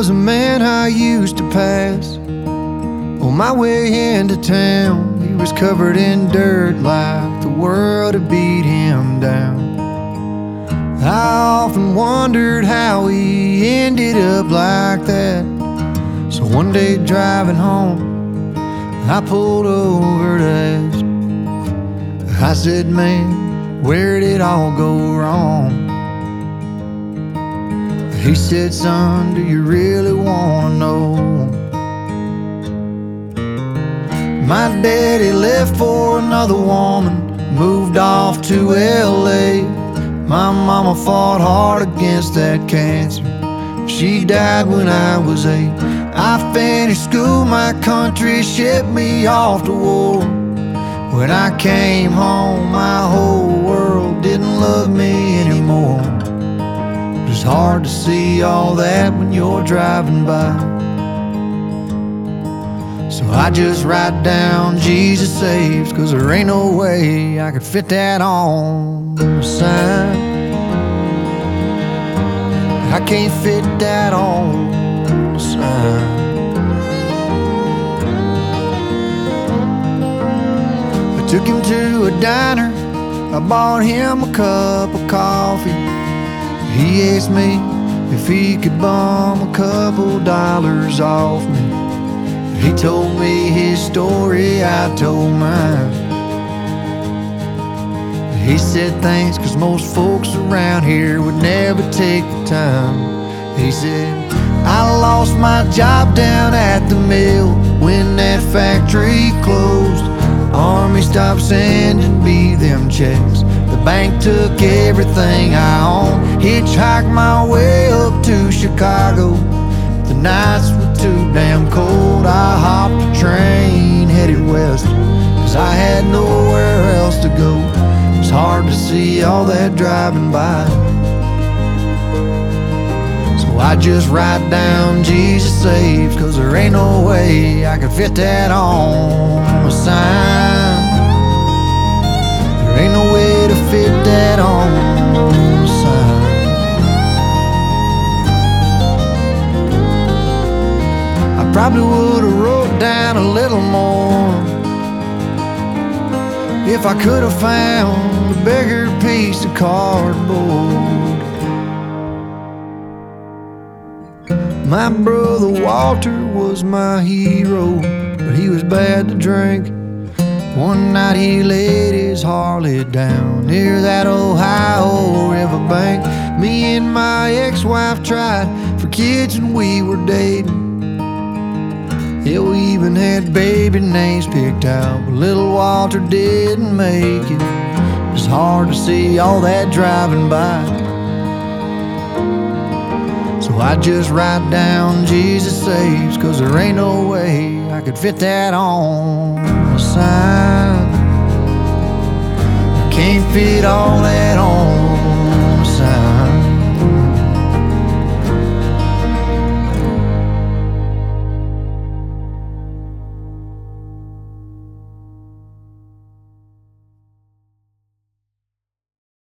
was a man I used to pass on my way into town. He was covered in dirt like the world had beat him down. I often wondered how he ended up like that. So one day driving home, I pulled over to ask. I said, man, where did it all go wrong? He said, son, do you really wanna know? My daddy left for another woman, moved off to LA. My mama fought hard against that cancer. She died when I was 8. I finished school, my country shipped me off to war. When I came home, my whole world didn't love me anymore. It's hard to see all that when you're driving by. So I just write down Jesus saves, 'cause there ain't no way I could fit that on a sign. I can't fit that on a sign. I took him to a diner, I bought him a cup of coffee. He asked me if he could bum a couple dollars off me. He told me his story, I told mine. He said thanks, 'cause most folks around here would never take the time. He said, I lost my job down at the mill when that factory closed. Army stopped sending me them checks. The bank took everything I owned. Hitchhiked my way up to Chicago. The nights were too damn cold. I hopped a train, headed west, 'cause I had nowhere else to go. It's hard to see all that driving by. So I just write down Jesus saves, 'cause there ain't no way I could fit that on a sign. There ain't no way to fit that on a sign. I probably would've wrote down a little more if I could've found a bigger piece of cardboard. My brother Walter was my hero, but he was bad to drink. One night he laid his Harley down near that Ohio riverbank. Me and my ex-wife tried for kids and we were dating. Yeah, we even had baby names picked out, but little Walter didn't make it. It's hard to see all that driving by. So I just write down Jesus saves, 'cause there ain't no way I could fit that on a sign. I can't fit all that on